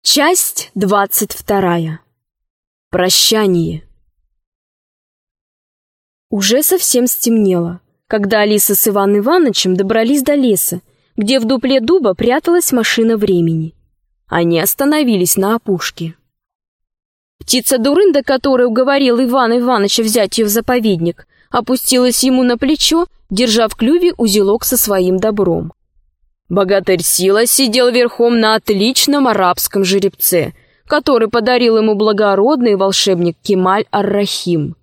Часть 22. Прощание. Уже совсем стемнело, когда Алиса с Иваном Иванычем добрались до леса, где в дупле дуба пряталась машина времени. Они остановились на опушке. Птица Дурында, которая уговорила Ивана Иваныча взять ее в заповедник, опустилась ему на плечо, держа в клюве узелок со своим добром. Богатырь Сила сидел верхом на отличном арабском жеребце, который подарил ему благородный волшебник Кемаль ар-Рахим.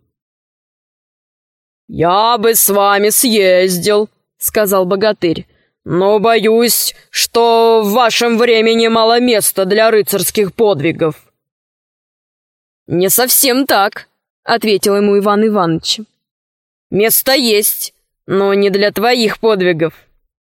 «Я бы с вами съездил», — сказал богатырь, «но боюсь, что в вашем времени мало места для рыцарских подвигов». «Не совсем так», — ответил ему Иван Иваныч. «Место есть, но не для твоих подвигов».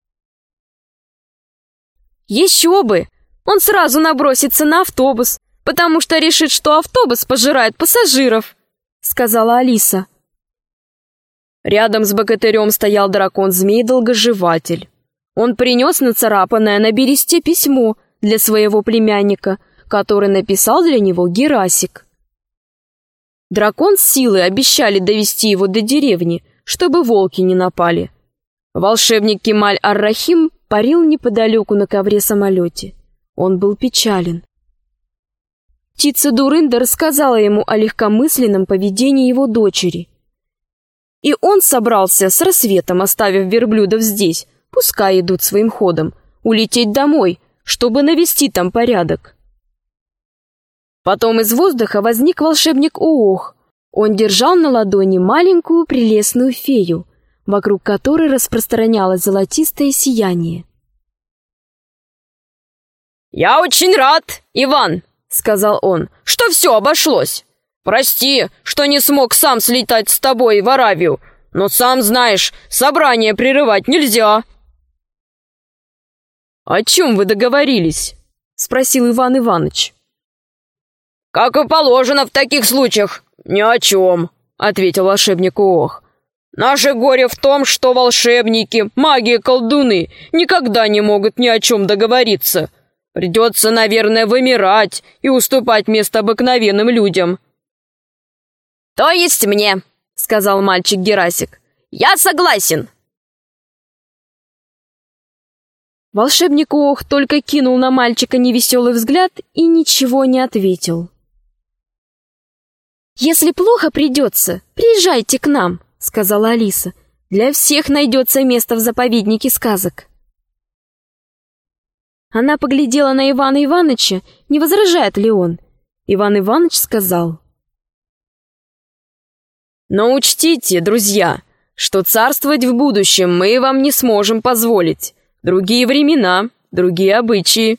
«Еще бы! Он сразу набросится на автобус, потому что решит, что автобус пожирает пассажиров», — сказала Алиса. Рядом с богатырем стоял дракон-змей-долгоживатель. Он принес нацарапанное на бересте письмо для своего племянника, который написал для него Герасик. Дракон с Силой обещали довести его до деревни, чтобы волки не напали. Волшебник Кемаль ар-Рахим парил неподалеку на ковре-самолете. Он был печален. Птица Дурында рассказала ему о легкомысленном поведении его дочери. И он собрался с рассветом, оставив верблюдов здесь, пускай идут своим ходом, улететь домой, чтобы навести там порядок. Потом из воздуха возник волшебник Оох. Он держал на ладони маленькую прелестную фею, вокруг которой распространялось золотистое сияние. «Я очень рад, Иван», — сказал он, — «что все обошлось. Прости, что не смог сам слетать с тобой в Аравию, но сам знаешь, собрание прерывать нельзя». «О чем вы договорились?» — спросил Иван Иваныч. «Как и положено в таких случаях, ни о чем», — ответил волшебник Оох. «Наше горе в том, что волшебники, маги и колдуны никогда не могут ни о чем договориться. Придется, наверное, вымирать и уступать место обыкновенным людям». «То есть мне», — сказал мальчик Герасик. «Я согласен». Волшебник Оох только кинул на мальчика невеселый взгляд и ничего не ответил. «Если плохо придется, приезжайте к нам», — сказала Алиса. «Для всех найдется место в заповеднике сказок». Она поглядела на Ивана Иваныча, не возражает ли он. Иван Иваныч сказал: «Но учтите, друзья, что царствовать в будущем мы вам не сможем позволить. Другие времена, другие обычаи».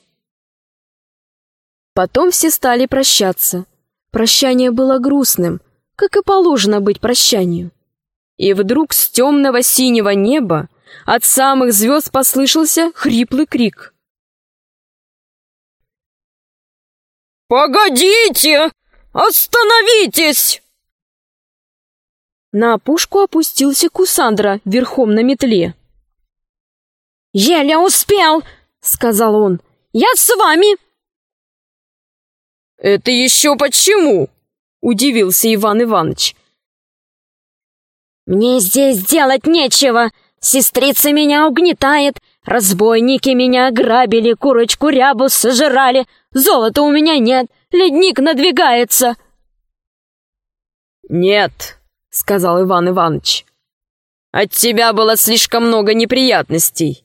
Потом все стали прощаться. Прощание было грустным, как и положено быть прощанию. И вдруг с темного синего неба от самых звезд послышался хриплый крик. «Погодите! Остановитесь!» На опушку опустился Кусандра верхом на метле. «Еле успел!» — сказал он. «Я с вами!» «Это еще почему?» — удивился Иван Иваныч. «Мне здесь делать нечего. Сестрица меня угнетает. Разбойники меня ограбили, курочку рябу сожрали. Золота у меня нет, ледник надвигается». «Нет», — сказал Иван Иваныч. «От тебя было слишком много неприятностей».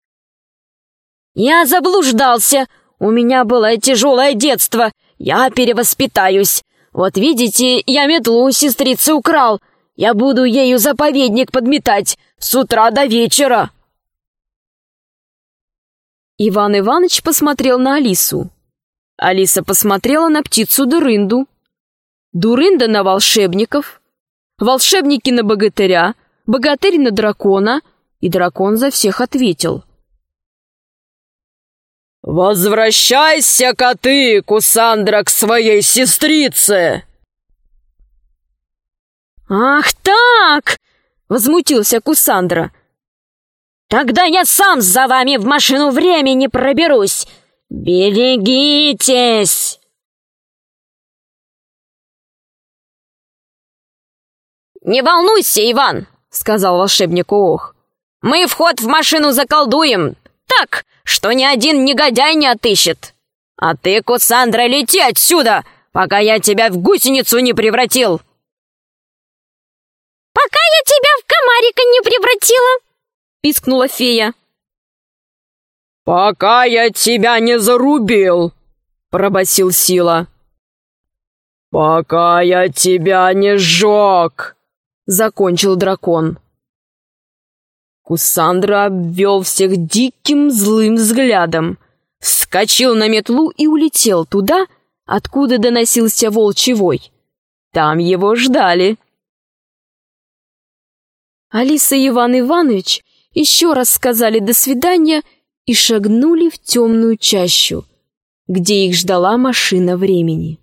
«Я заблуждался. У меня было тяжелое детство. Я перевоспитаюсь. Вот видите, я метлу у сестрицы украл. Я буду ею заповедник подметать с утра до вечера». Иван Иваныч посмотрел на Алису. Алиса посмотрела на птицу Дурынду. Дурында на волшебников. Волшебники на богатыря. Богатырь на дракона. И дракон за всех ответил: «Возвращайся-ка ты, Кусандра, к своей сестрице!» «Ах так!» — возмутился Кусандра. «Тогда я сам за вами в машину времени проберусь. «Берегитесь!» «Не волнуйся, Иван!» — сказал волшебник Оох. «Мы вход в машину заколдуем так, что ни один негодяй не отыщет. А ты, Кусандра, лети отсюда, пока я тебя в гусеницу не превратил!» «Пока я тебя в комарика не превратила!» — пискнула фея. «Пока я тебя не зарубил!» — пробасил Сила. «Пока я тебя не сжег!» — закончил дракон. Кусандра обвел всех диким злым взглядом, вскочил на метлу и улетел туда, откуда доносился волчий вой. Там его ждали. Алиса и Иван Иванович еще раз сказали «до свидания» и шагнули в темную чащу, где их ждала машина времени.